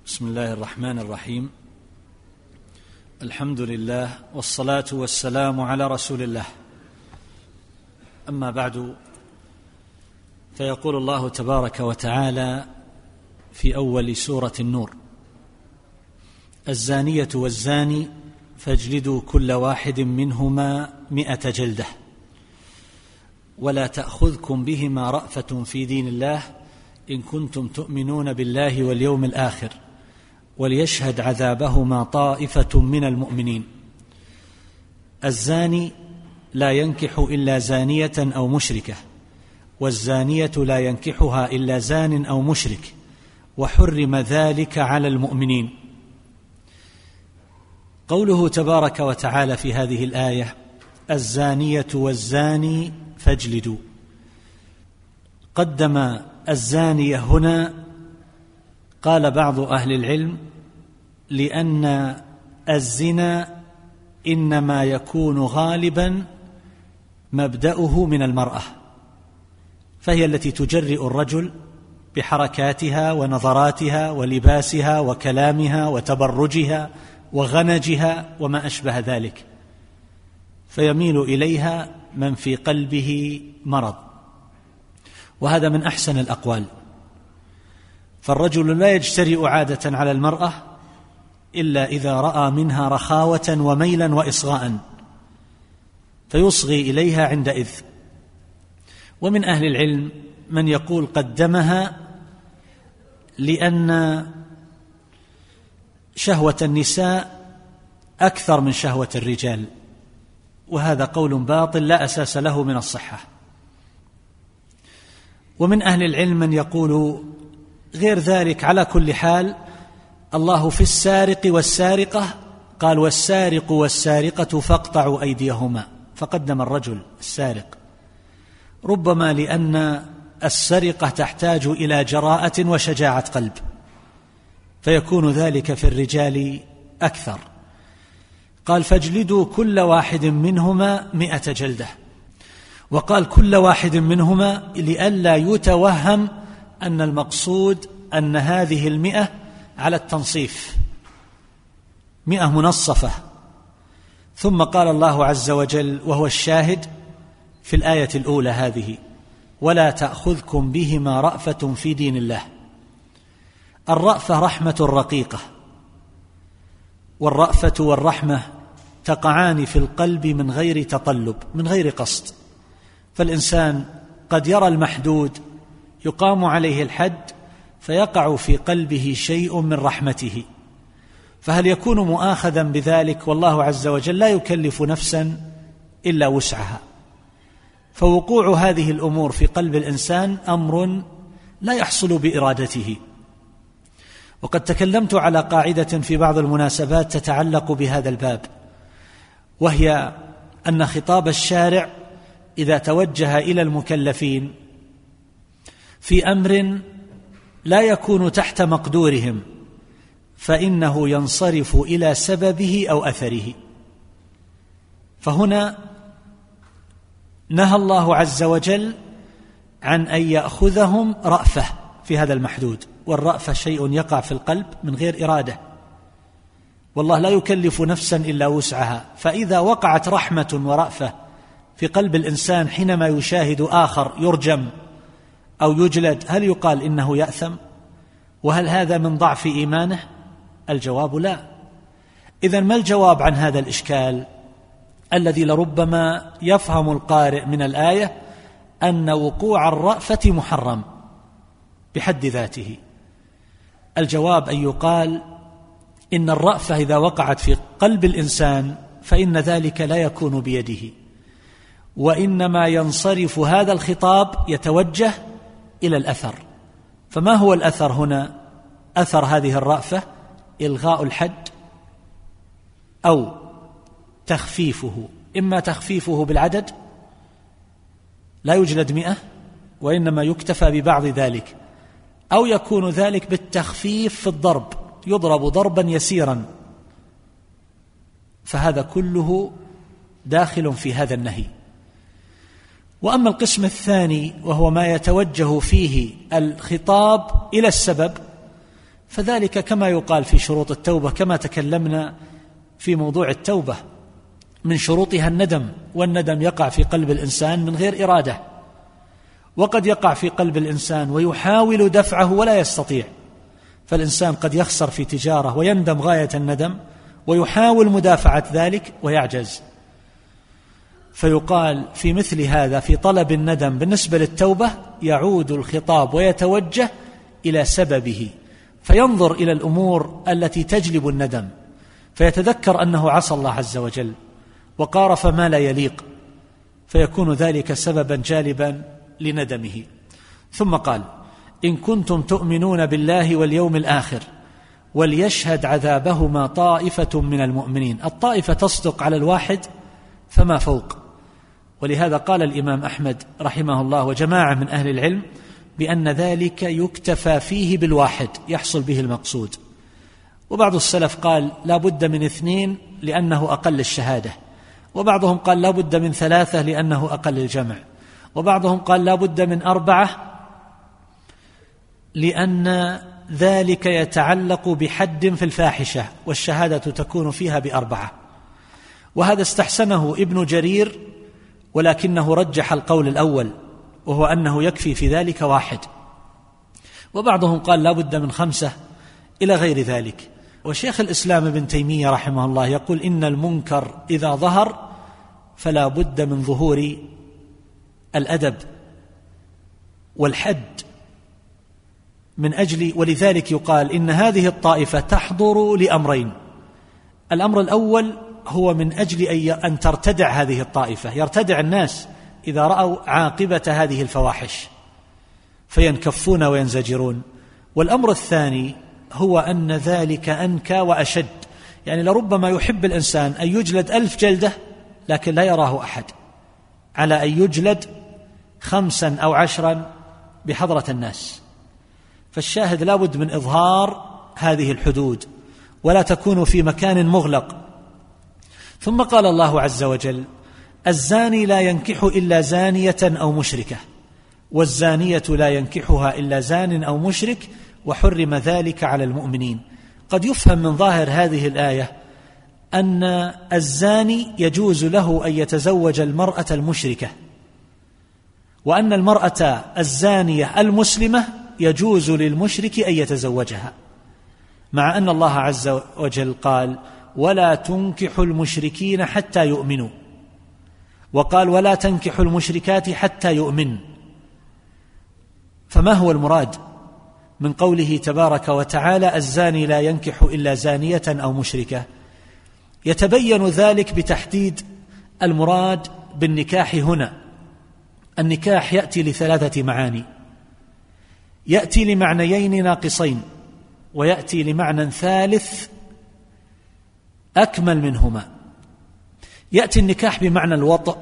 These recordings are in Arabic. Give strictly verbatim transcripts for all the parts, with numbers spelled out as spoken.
بسم الله الرحمن الرحيم. الحمد لله والصلاة والسلام على رسول الله. أما بعد، فيقول الله تبارك وتعالى في أول سورة النور: الزانية والزاني فاجلدوا كل واحد منهما مئة جلدة ولا تأخذكم بهما رأفة في دين الله إن كنتم تؤمنون بالله واليوم الآخر وليشهد عذابهما طائفة من المؤمنين. الزاني لا ينكح إلا زانية أو مشركة، والزانية لا ينكحها إلا زان أو مشرك، وحرم ذلك على المؤمنين. قوله تبارك وتعالى في هذه الآية: الزانية والزاني فاجلدوا، قدم الزانية هنا، قال بعض أهل العلم لأن الزنا إنما يكون غالبا مبدأه من المرأة، فهي التي تجرئ الرجل بحركاتها ونظراتها ولباسها وكلامها وتبرجها وغنجها وما أشبه ذلك، فيميل إليها من في قلبه مرض، وهذا من أحسن الأقوال. فالرجل لا يجترئ عادة على المرأة إلا إذا رأى منها رخاوة وميلا وإصغاء، فيصغي إليها عندئذ. ومن أهل العلم من يقول قدمها لأن شهوة النساء أكثر من شهوة الرجال، وهذا قول باطل لا أساس له من الصحة. ومن أهل العلم من يقول غير ذلك. على كل حال، الله في السارق والسارقة قال: والسارق والسارقة فاقطعوا أيديهما، فقدم الرجل السارق، ربما لأن السرقة تحتاج إلى جراءة وشجاعة قلب، فيكون ذلك في الرجال أكثر. قال: فاجلدوا كل واحد منهما مئة جلدة، وقال كل واحد منهما لئلا يتوهم أن المقصود أن هذه المئة على التنصيف، مئة منصفة. ثم قال الله عز وجل وهو الشاهد في الآية الأولى هذه: ولا تأخذكم بهما رأفة في دين الله. الرأفة رحمة رقيقة، والرأفة والرحمة تقعان في القلب من غير تطلب، من غير قصد. فالإنسان قد يرى المحدود يقام عليه الحد فيقع في قلبه شيء من رحمته، فهل يكون مؤاخذا بذلك؟ والله عز وجل لا يكلف نفسا إلا وسعها. فوقوع هذه الأمور في قلب الإنسان أمر لا يحصل بإرادته. وقد تكلمت على قاعدة في بعض المناسبات تتعلق بهذا الباب، وهي أن خطاب الشارع إذا توجه إلى المكلفين في أمر لا يكون تحت مقدورهم فإنه ينصرف إلى سببه أو أثره. فهنا نهى الله عز وجل عن أن يأخذهم رأفة في هذا المحدود، والرأفة شيء يقع في القلب من غير إرادة، والله لا يكلف نفسا إلا وسعها. فإذا وقعت رحمة ورأفة في قلب الإنسان حينما يشاهد آخر يرجم أو يجلد، هل يقال إنه يأثم؟ وهل هذا من ضعف إيمانه؟ الجواب لا. إذن ما الجواب عن هذا الإشكال الذي لربما يفهم القارئ من الآية أن وقوع الرأفة محرم بحد ذاته؟ الجواب أن يقال إن الرأفة إذا وقعت في قلب الإنسان فإن ذلك لا يكون بيده، وإنما ينصرف هذا الخطاب يتوجه إلى الأثر. فما هو الأثر هنا؟ أثر هذه الرأفة إلغاء الحد أو تخفيفه، إما تخفيفه بالعدد لا يجلد مئة وإنما يكتفى ببعض ذلك، أو يكون ذلك بالتخفيف في الضرب، يضرب ضربا يسيرا. فهذا كله داخل في هذا النهي. وأما القسم الثاني وهو ما يتوجه فيه الخطاب إلى السبب، فذلك كما يقال في شروط التوبة، كما تكلمنا في موضوع التوبة من شروطها الندم، والندم يقع في قلب الإنسان من غير إرادة، وقد يقع في قلب الإنسان ويحاول دفعه ولا يستطيع. فالإنسان قد يخسر في تجارة ويندم غاية الندم ويحاول مدافعة ذلك ويعجز. فيقال في مثل هذا في طلب الندم بالنسبة للتوبة يعود الخطاب ويتوجه إلى سببه، فينظر إلى الأمور التي تجلب الندم، فيتذكر أنه عصى الله عز وجل وقارف ما لا يليق، فيكون ذلك سببا جالبا لندمه. ثم قال: إن كنتم تؤمنون بالله واليوم الآخر وليشهد عذابهما طائفة من المؤمنين. الطائفة تصدق على الواحد فما فوق، ولهذا قال الإمام أحمد رحمه الله وجماعة من أهل العلم بأن ذلك يكتفى فيه بالواحد يحصل به المقصود. وبعض السلف قال لا بد من اثنين لأنه أقل الشهادة، وبعضهم قال لا بد من ثلاثة لأنه أقل الجمع، وبعضهم قال لا بد من أربعة لأن ذلك يتعلق بحد في الفاحشة والشهادة تكون فيها بأربعة. وهذا استحسنه ابن جرير، ولكنه رجح القول الأول وهو أنه يكفي في ذلك واحد. وبعضهم قال لا بد من خمسة إلى غير ذلك. وشيخ الإسلام ابن تيمية رحمه الله يقول إن المنكر إذا ظهر فلا بد من ظهور الأدب والحد من أجل، ولذلك يقال إن هذه الطائفة تحضر لأمرين. الأمر الأول هو من أجل أن ترتدع هذه الطائفة، يرتدع الناس إذا رأوا عاقبة هذه الفواحش فينكفون وينزجرون. والأمر الثاني هو أن ذلك أنكى وأشد، يعني لربما يحب الإنسان أن يجلد ألف جلدة لكن لا يراه أحد، على أن يجلد خمسا أو عشرا بحضرة الناس. فالشاهد لا بد من إظهار هذه الحدود ولا تكون في مكان مغلق. ثم قال الله عز وجل: الزاني لا ينكح إلا زانية أو مشركة، والزانية لا ينكحها إلا زان أو مشرك، وحرم ذلك على المؤمنين. قد يفهم من ظاهر هذه الآية أن الزاني يجوز له أن يتزوج المرأة المشركة، وأن المرأة الزانية المسلمة يجوز للمشرك أن يتزوجها، مع أن الله عز وجل قال: ولا تنكحوا المشركين حتى يؤمنوا، وقال: ولا تنكحوا المشركات حتى يؤمن. فما هو المراد من قوله تبارك وتعالى: الزاني لا ينكح إلا زانية أو مشركة؟ يتبين ذلك بتحديد المراد بالنكاح هنا. النكاح يأتي لثلاثة معاني، يأتي لمعنيين ناقصين، ويأتي لمعنى ثالث أكمل منهما. يأتي النكاح بمعنى الوطء،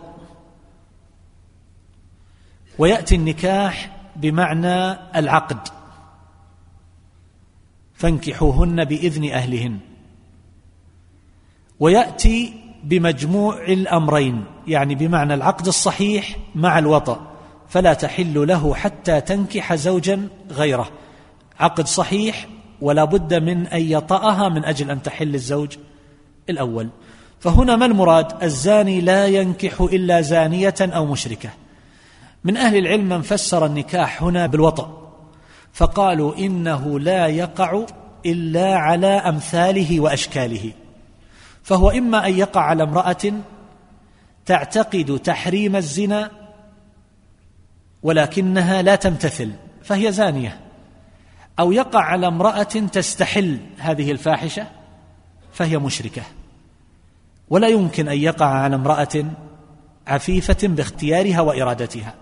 ويأتي النكاح بمعنى العقد، فانكحوهن بإذن أهلهن. ويأتي بمجموع الأمرين، يعني بمعنى العقد الصحيح مع الوطء، فلا تحل له حتى تنكح زوجا غيره. عقد صحيح ولا بد من أن يطأها من أجل أن تحل الزوج الأول. فهنا ما المراد؟ الزاني لا ينكح إلا زانية أو مشركة. من أهل العلم من فسر النكاح هنا بالوطء، فقالوا إنه لا يقع إلا على أمثاله وأشكاله، فهو إما أن يقع على امرأة تعتقد تحريم الزنا ولكنها لا تمتثل فهي زانية، أو يقع على امرأة تستحل هذه الفاحشة فهي مشركة. ولا يمكن أن يقع على امرأة عفيفة باختيارها وإرادتها.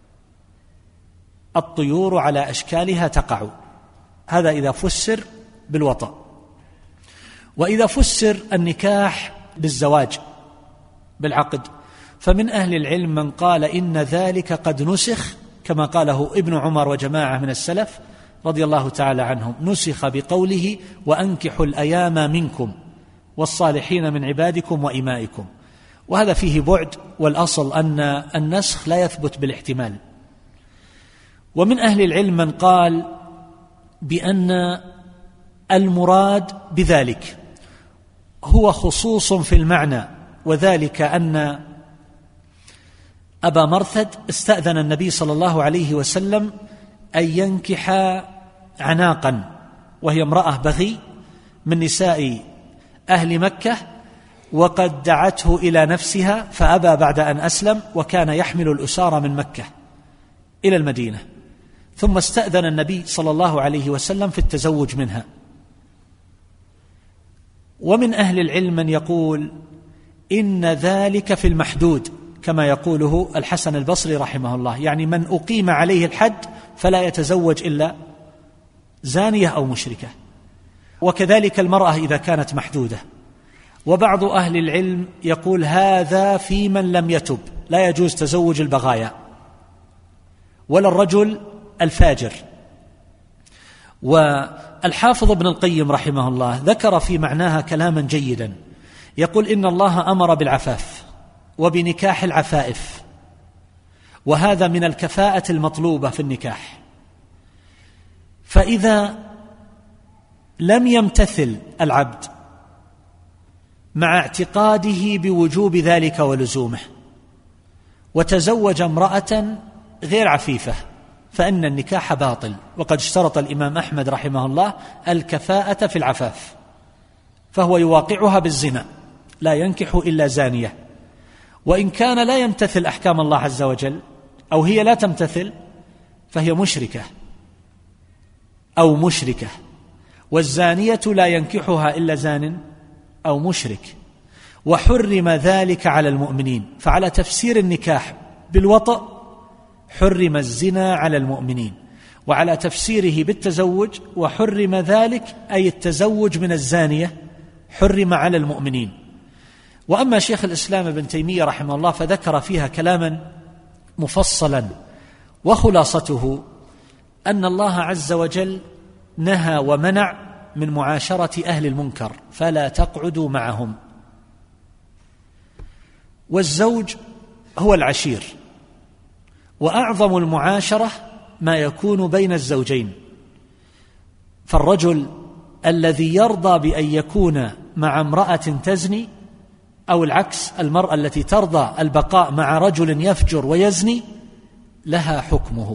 الطيور على أشكالها تقع، هذا إذا فسر بالوطأ. وإذا فسر النكاح بالزواج بالعقد، فمن أهل العلم من قال إن ذلك قد نسخ، كما قاله ابن عمر وجماعة من السلف رضي الله تعالى عنهم، نسخ بقوله: وأنكحوا الأيام منكم والصالحين من عبادكم وإمائكم. وهذا فيه بعد، والأصل أن النسخ لا يثبت بالاحتمال. ومن أهل العلم من قال بأن المراد بذلك هو خصوص في المعنى، وذلك أن أبا مرثد استأذن النبي صلى الله عليه وسلم أن ينكح عناقا، وهي امرأة بغي من نساء أهل مكة، وقد دعته إلى نفسها فأبى بعد أن أسلم، وكان يحمل الأسارة من مكة إلى المدينة، ثم استأذن النبي صلى الله عليه وسلم في التزوج منها. ومن أهل العلم من يقول إن ذلك في المحدود، كما يقوله الحسن البصري رحمه الله، يعني من أقيم عليه الحد فلا يتزوج إلا زانية أو مشركة، وكذلك المرأة إذا كانت محدودة. وبعض أهل العلم يقول هذا في من لم يتب، لا يجوز تزوج البغايا ولا الرجل الفاجر. والحافظ ابن القيم رحمه الله ذكر في معناها كلاما جيدا، يقول إن الله أمر بالعفاف وبنكاح العفائف، وهذا من الكفاءة المطلوبة في النكاح. فإذا لم يمتثل العبد مع اعتقاده بوجوب ذلك ولزومه وتزوج امرأة غير عفيفة فإن النكاح باطل، وقد اشترط الإمام أحمد رحمه الله الكفاءة في العفاف، فهو يواقعها بالزنا، لا ينكح إلا زانية. وإن كان لا يمتثل أحكام الله عز وجل أو هي لا تمتثل فهي مشركة أو مشركة، والزانية لا ينكحها إلا زان أو مشرك، وحرم ذلك على المؤمنين. فعلى تفسير النكاح بالوطأ حرم الزنا على المؤمنين، وعلى تفسيره بالتزوج وحرم ذلك أي التزوج من الزانية حرم على المؤمنين. وأما شيخ الإسلام ابن تيمية رحمه الله فذكر فيها كلاما مفصلا، وخلاصته أن الله عز وجل نهى ومنع من معاشرة أهل المنكر، فلا تقعدوا معهم. والزوج هو العشير، وأعظم المعاشرة ما يكون بين الزوجين، فالرجل الذي يرضى بأن يكون مع امرأة تزني، أو العكس المرأة التي ترضى البقاء مع رجل يفجر ويزني، لها حكمه.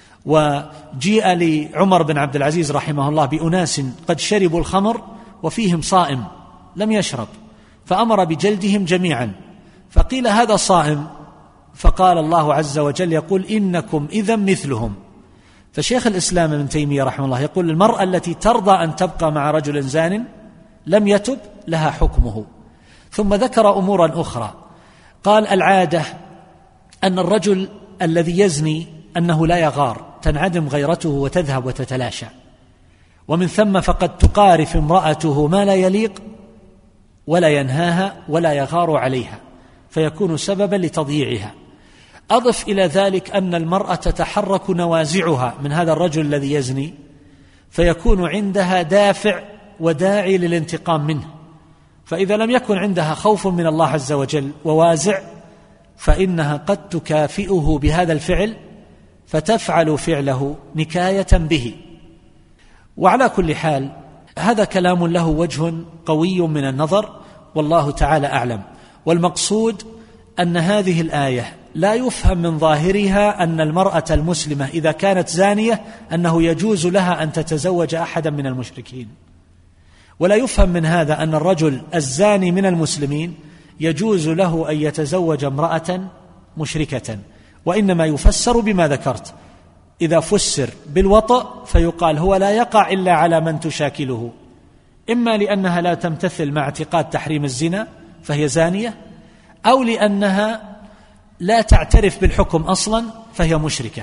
وجيء لعمر بن عبد العزيز رحمه الله بأناس قد شربوا الخمر وفيهم صائم لم يشرب، فأمر بجلدهم جميعا، فقيل هذا صائم، فقال الله عز وجل يقول إنكم إذا مثلهم. فشيخ الإسلام ابن تيمية رحمه الله يقول المرأة التي ترضى أن تبقى مع رجل زان لم يتب لها حكمه. ثم ذكر أمورا أخرى، قال العادة أن الرجل الذي يزني أنه لا يغار، تنعدم غيرته وتذهب وتتلاشى، ومن ثم فقد تقارف امرأته ما لا يليق ولا ينهاها ولا يغار عليها، فيكون سببا لتضييعها. أضف إلى ذلك أن المرأة تتحرك نوازعها من هذا الرجل الذي يزني، فيكون عندها دافع وداعي للانتقام منه، فإذا لم يكن عندها خوف من الله عز وجل ووازع فإنها قد تكافئه بهذا الفعل فتفعل فعله نكاية به. وعلى كل حال هذا كلام له وجه قوي من النظر، والله تعالى أعلم. والمقصود أن هذه الآية لا يفهم من ظاهرها أن المرأة المسلمة إذا كانت زانية أنه يجوز لها أن تتزوج أحدا من المشركين، ولا يفهم من هذا أن الرجل الزاني من المسلمين يجوز له أن يتزوج امرأة مشركة، وإنما يفسر بما ذكرت. إذا فسر بالوطأ فيقال هو لا يقع إلا على من تشاكله، إما لأنها لا تمتثل مع اعتقاد تحريم الزنا فهي زانية، أو لأنها لا تعترف بالحكم أصلا فهي مشركة.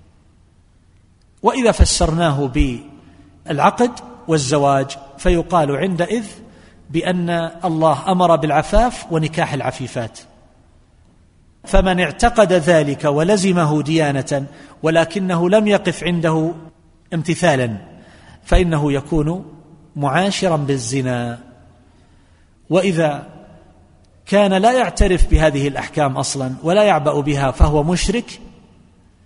وإذا فسرناه بالعقد والزواج فيقال عندئذ بأن الله أمر بالعفاف ونكاح العفيفات، فمن اعتقد ذلك ولزمه ديانة ولكنه لم يقف عنده امتثالا فإنه يكون معاشرا بالزنا. وإذا كان لا يعترف بهذه الأحكام أصلا ولا يعبأ بها فهو مشرك،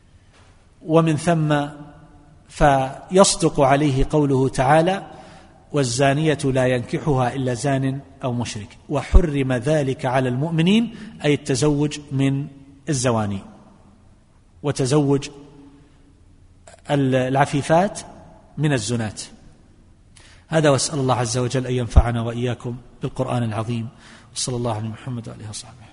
ومن ثم فيصدق عليه قوله تعالى والزانية لا ينكحها إلا زان أو مشرك، وحرم ذلك على المؤمنين، أي التزوج من الزواني وتزوج العفيفات من الزنات. هذا، واسأل الله عز وجل أن ينفعنا وإياكم بالقرآن العظيم، وصلى الله على محمد وآله وصحبه.